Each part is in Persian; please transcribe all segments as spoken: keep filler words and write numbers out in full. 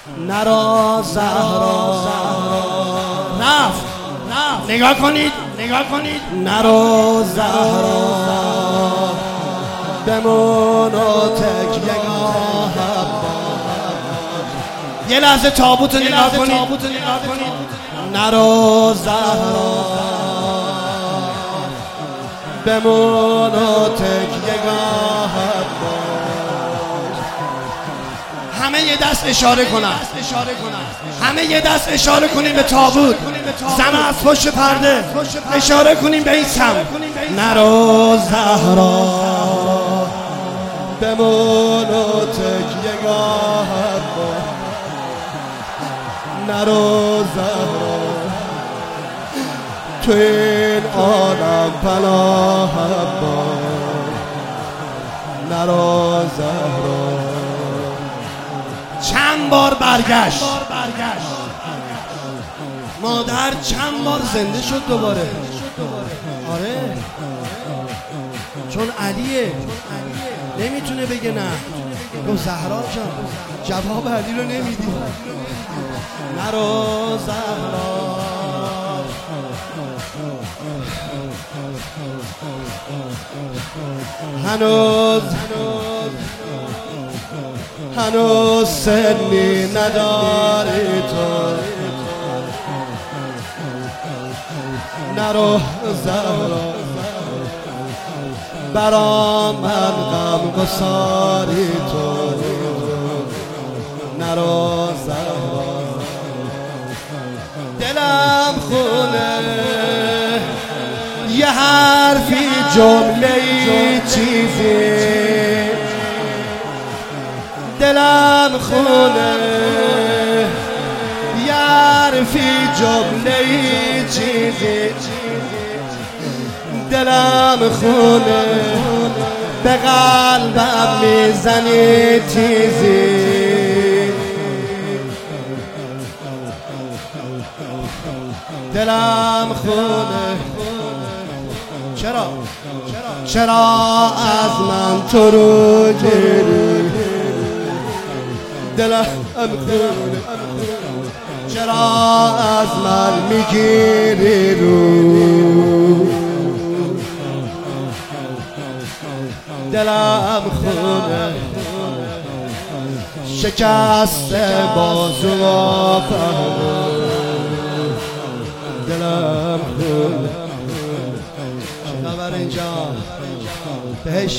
نرا زهرا رفت نگاه کنید نگاه کنید نرا زهرا بمون و تکیه‌گاه یه لحظه تابوت رو نگاه کنید نرا زهرا بمون و تکیه‌گاه همه یه دست اشاره کنن همه یه دست اشاره کنیم به تابوت زن از پشت پرده اشاره کنیم به این سم نرا زهرا بمون و تکیه‌گاه نرا زهرا تو این عالم پناه نرا زهرا چند بار برگشت مادر چند بار زنده شد دوباره آره چون علیه نمیتونه بگه نه تو زهرا جان جواب علی رو نمیدی نرا زهرا هنوز هنوز سنی نداری تو نرو زهرا برا من غم گساری تو نرو زهرا دلم خونه یه حرفی جمله‌ای چیزی دلم خونه یه حرفی جمله‌ای چیزی دلم خونه به قلبم میزنی تیزی دلم خونه چرا چرا از من تو رو گیری دلم خونه چرا از من میگیری رو دلم خونه شکست بازو و پهلو دلم خونه چه خبر اینجا بهشت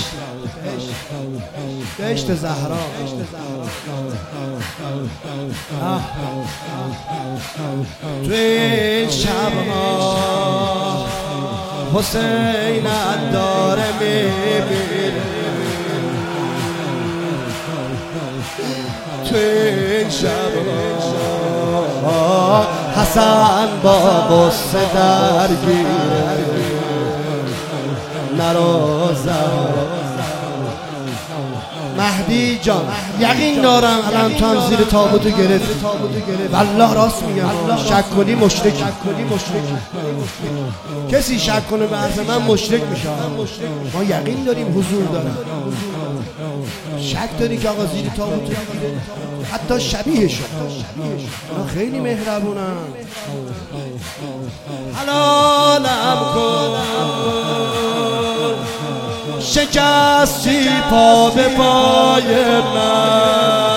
بهشت زهرا تو این شبها حسین داره میمیره تو این شبها حسن با غصه درگیره نرا زهرا مهدی جان یقین دارم الان تو هم زیر تابوتو گرفتی والله راست میگم شک کنی مشرکی کسی شک کنه به حرف من مشرک میشه ما یقین داریم حضور دارم شک داری که آقا زیر تابوتو بگیره حتی شبیهشون خیلی مهربونن حلالم کن شکستی پا به پای من